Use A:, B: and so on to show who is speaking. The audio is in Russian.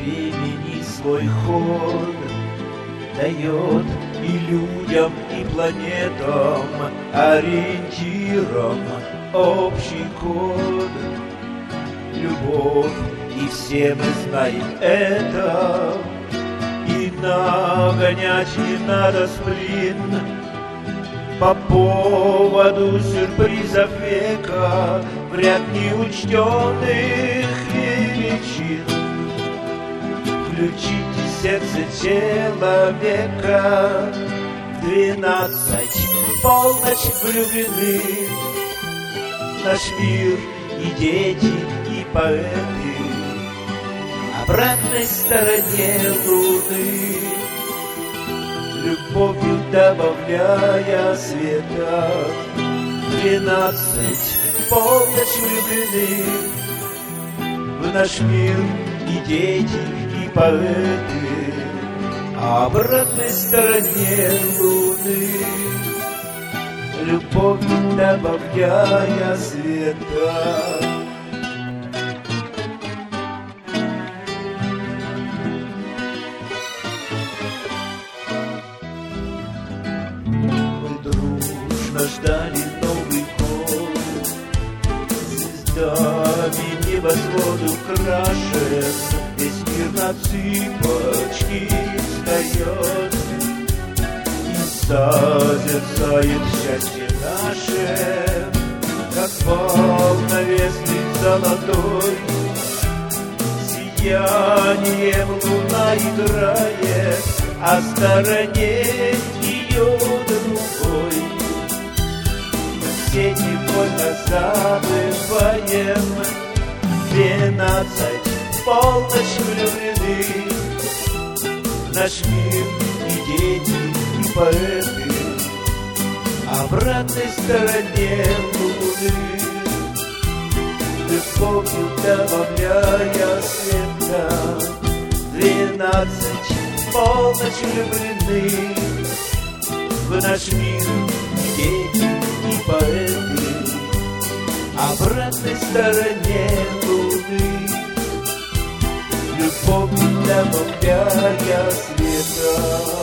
A: времени свой ход, дает и людям, и планетам, ориентирам общий код. Любовь, и все мы знаем это, и нагонять не надо сплин по поводу сюрпризов века в ряд неучтенных величин. Включите сердце человека в 12, в полночь влюблены. Наш мир и дети, и поэты обратной стороне луны, любовью добавляя света. 12, в полночь влюблены. В наш мир и дети, и поэты обратной стороне луны, любовью добавляя света. Мы дружно ждали Новый год, звездами небосводу крашен, весь мир на цыпочки встает и созерцает счастье наше, как полновесный золотой. Сиянием луна играет, а в стороне ее другой. Мы все невольно забываем 12, в полночь влюблены. Наш мир и дети, и поэты обратной стороне луны, любовью добавляя света. 12, в полночь влюблены. В наш мир и дети, и поэты обратной стороне луны, любовью добавляя света.